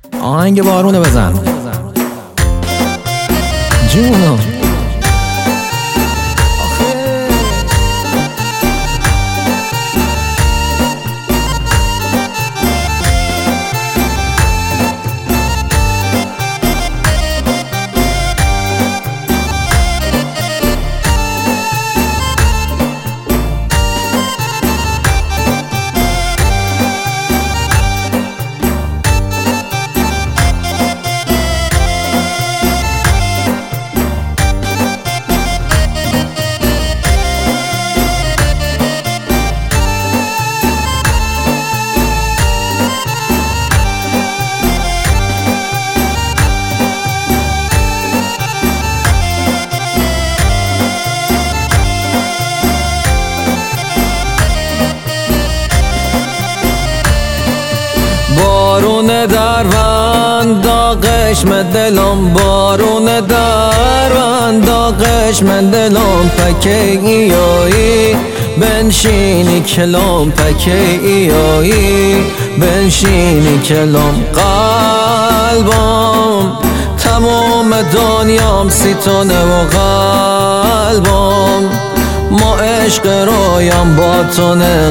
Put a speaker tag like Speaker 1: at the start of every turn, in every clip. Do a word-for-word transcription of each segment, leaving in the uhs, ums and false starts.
Speaker 1: آهنگ بارونه بزن جونم.
Speaker 2: بارون دروند داغشم دلم، بارون دروند داغشم دلم، پکه ایایی بنشینی کلم، پکه ایایی بنشینی کلم. قلبم تمام دنیام ستونه و قلبم، ما عشق رویم با تونه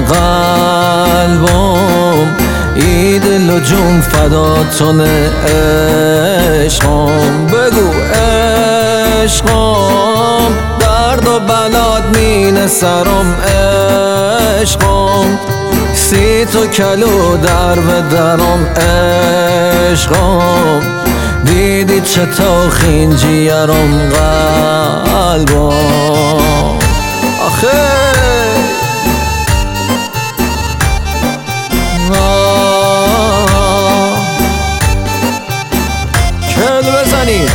Speaker 2: قلبم، ای دل و جون فداتونه عشقم. بگو عشقم درد و بلاد مینه سرم عشقم، سی تو کلو در و درم عشقم، دیدی چه تاخین جیرم قلبم. آخه کل بزنید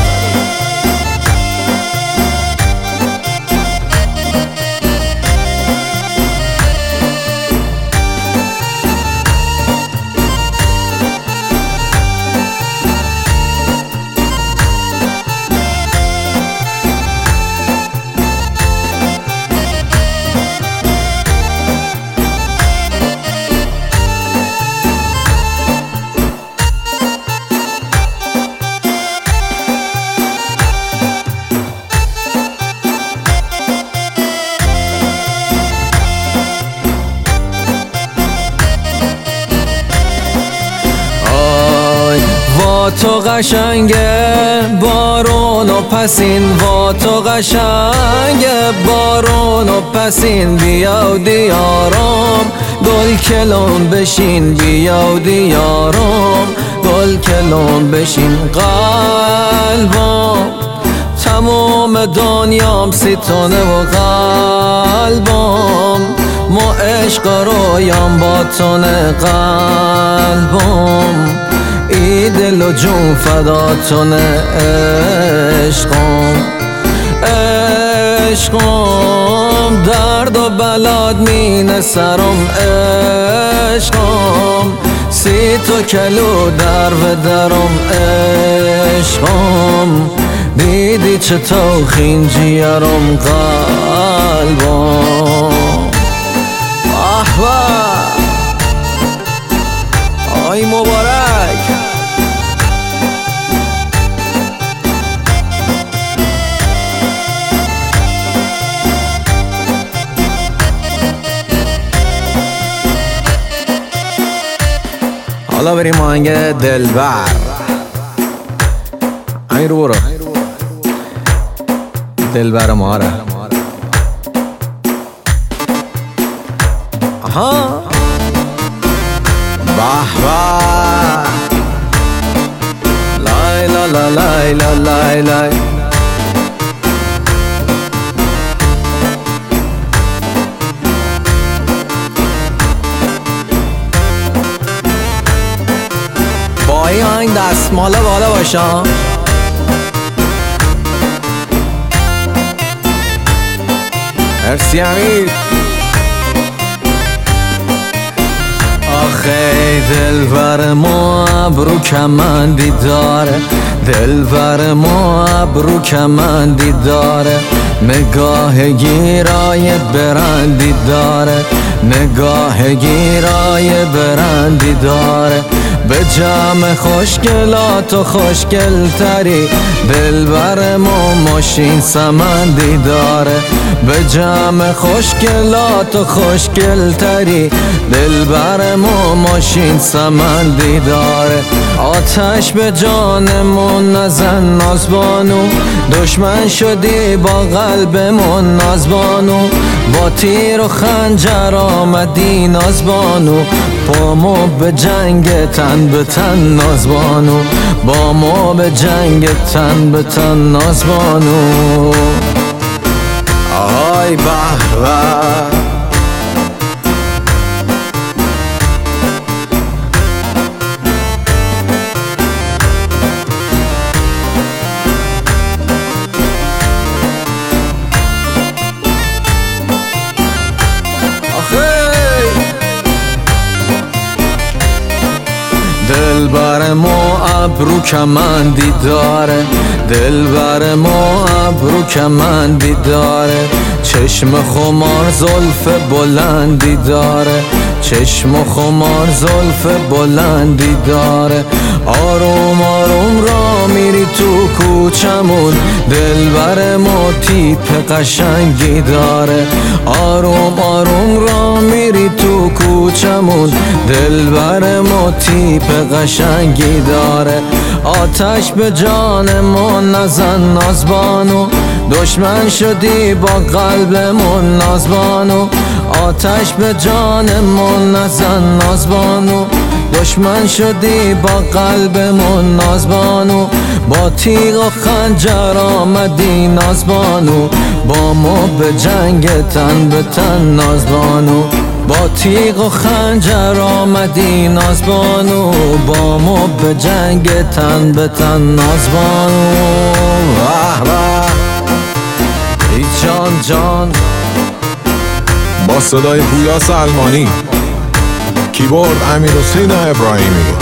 Speaker 2: تو قشنگه بارون و پسین، وا تو قشنگه بارون و پسین، بیا و دیارم گل کلون بشین، بیا و دیارم گل کلون بشین. قلبم تمام دنیام ستونه و قلبم، ما عشق رویم با تونه قلبم، ای دل و جون فداتونه عشقم. عشقم درد و بلاد مینه سرم عشقم، سی تو کلو در و درم عشقم، دیدی چه تاخین جیرم قلبم. احوال آی مبارک
Speaker 1: حالا بریم آهنگ دلبر. این رو برو دلبر ماره. آها به به لای لا لا لای لا لای لای. با این آهنگ دستماله بالا باشم. مرسی امیر. آخه دلبر ما ابرو کمندی داره، دلبر ما ابرو کمندی داره، نگاه گیرای برندی داره، نگاه گیرای برندی داره، به جمع خوشگلات و خوشگل تری، دلبر ما ماشین سمندی داره. به جمع خوشگلات و خوشگل تری، دلبر ما ماشین سمندی داره. آتش به جانمون نزن نازبانو، دشمن شدی با قلبمون نازبانو. با تیر و خنجر آمدی نازبانو، با ما به جنگ تن به تن نازبانو، با ما به جنگ تن به تن نازبانو.
Speaker 2: آی به به
Speaker 1: دلبر ما ابرو کمندی داره، دلبر ما ابرو کمندی داره. چشم خمار زلف بلندی داره، چشم خمار زلف بلندی داره. آروم آروم را میری تو کوچمون، دلبر ما تیپ قشنگی داره. آروم آروم را میری تو کوچمون، دلبر ما تیپ قشنگی داره. آتش به جان ما نزن نازبانو، دشمن شدی با قلبمون نازبانو. آتش به جان ما نزن نازبانو، دشمن شدی با قلبمون نازبانو. با تیغ و خنجر آمدی نازبانو، با ما به جنگ تن به تن نازبانو. با تیغ و خنجر آمدی نازبانو، با ما به جنگ تن به تن نازبانو.
Speaker 2: واه واه
Speaker 1: ای جان جان
Speaker 2: با صدای پویا سلمانی، کیبورد امیر حسین ابراهیمی.